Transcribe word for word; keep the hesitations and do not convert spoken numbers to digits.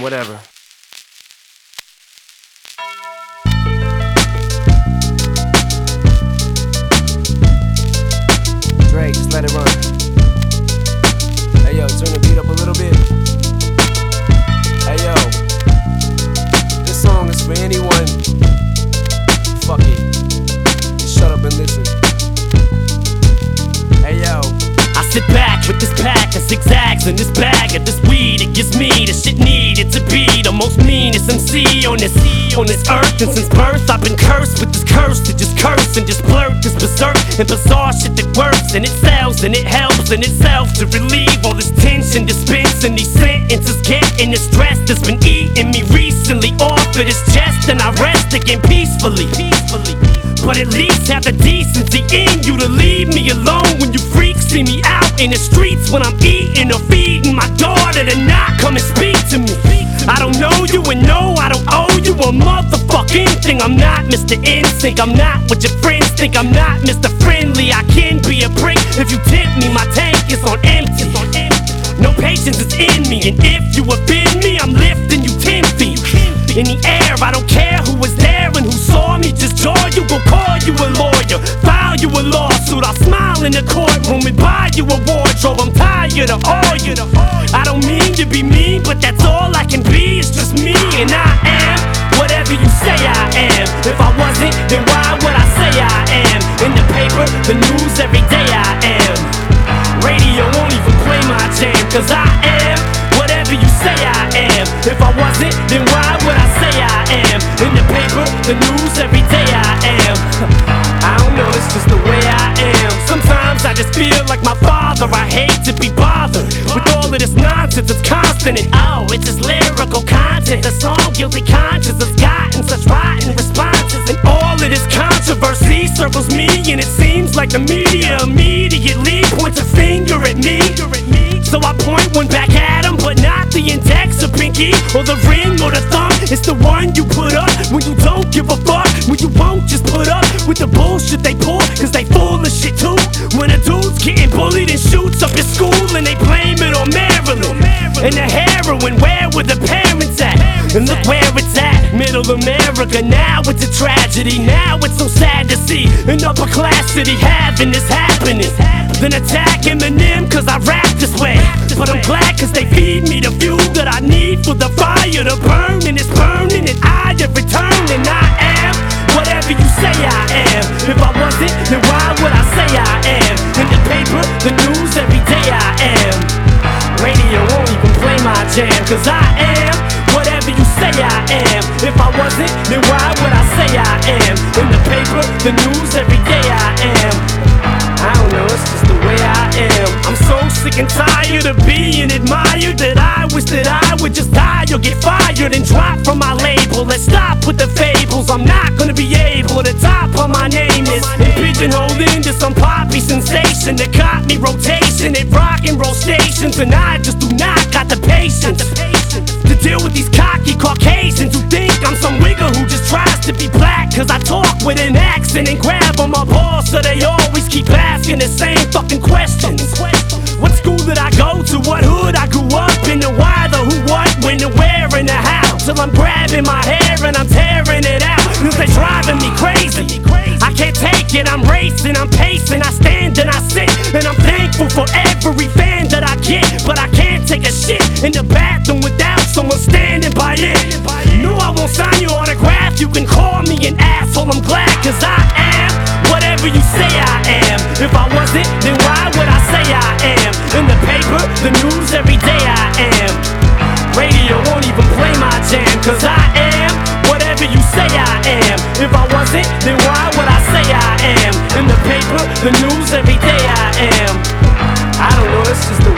whatever. Dre, just let it run. Hey yo, turn the beat up a little bit. Hey yo, this song is for anyone. Fuck it, just shut up and listen. Hey yo, I sit back with this pack of zigzags and this bag of this weed. It gives me the shit needed to be the most meanest M C on this on this earth. And since birth I've been cursed with this curse to just curse and just blurt this berserk and bizarre shit that works and it sells and it helps in itself to relieve all this tension, dispensing these sentences, getting the stress that's been eating me recently off of this chest. And I rest again peacefully, peacefully. But at least have the decency in you to leave me alone when you freaks see me out in the streets when I'm eating or feeding my daughter to not come and speak to me. I don't know you and no, I don't owe you a motherfucking thing. I'm not Mister Insync, I'm not what your friends think. I'm not Mister Friendly, I can be a prick if you tempt me. My tank is on empty, no patience is in me. And if you offend me, I'm lifting you ten feet in the air. I don't care who was there and who saw me, just joy you. Will call you a lawyer, file you a lawsuit. I'll smile in the courtroom and buy you a wardrobe. I'm tired of all you. I don't mean to be mean, but that's all I can be. It's just me and I am whatever you say I am. If I wasn't, then why would I say I am? In the paper, the news, every day I am. Radio won't even play my jam, cause I am whatever you say I am. If I wasn't, then why would I say I am? In the paper, the news, every day I am. I don't know, it's just the way I am. Sometimes I just feel like my father. I hate to be bothered with all of this nonsense. It's constant and oh, it's just lyrical content. The song Guilty Conscience has gotten such rotten responses. And all of this controversy circles me, and it seems like the media immediately points a finger at me. So I point one back at him, but not the index or pinky or the ring or the thumb. It's the one you put up when you don't give a fuck, when you won't just put up with the bullshit they pull, cause they full of shit too. When a dude's getting bullied and shoots up his school and they blame it on Maryland and the heroin, where were the parents at? And look where it's at, middle America. Now it's a tragedy, now it's so sad to see an upper class city having this happening. Then attack Eminem cause I rap this way, but I'm glad cause they feed me the fuel that I need for the fire to burn. And it's burning and I have returned. And I am whatever you say I am. If I wasn't, then why would I say I am? In the paper, the news, every day I am. Radio won't even play my jam, cause I am whatever you say I am. If I wasn't, then why would I say I am? In the paper, the news, every day I am. I don't know, it's just the way I am. I'm so sick and tired of being admired that I wish that I would just die or get fired and drop from my label. Let's stop with the fables. I'm not gonna be able to top on my name is and pigeonholed into some poppy sensation that caught me rotation at rock and roll stations. And I just do not got the patience to deal with these cocky Caucasians who think I'm some wigger who just tries to be black cause I talk with an accent and grab on my balls, so they always keep asking the same fucking questions. What school did I go to? What hood I grew up in? The why, the who, what, when, the where, and the how. Till I'm grabbing my hair and I'm tearing it out cause they driving me crazy. I can't take it, I'm racing, I'm pacing, I stand and I sit, and I'm thankful for every fan that I get. But I can't take a shit in the bathroom without someone standing by it. No, I won't sign your autograph, you can call me an asshole, I'm glad cause I am whatever you say I am. If I wasn't, then why would I say I am? In the paper, the news, every day I am. Radio won't even play my jam, cause I am whatever you say I am. If I wasn't, then why would I say I am? In the paper, the news, every day I am. I don't know, it's just the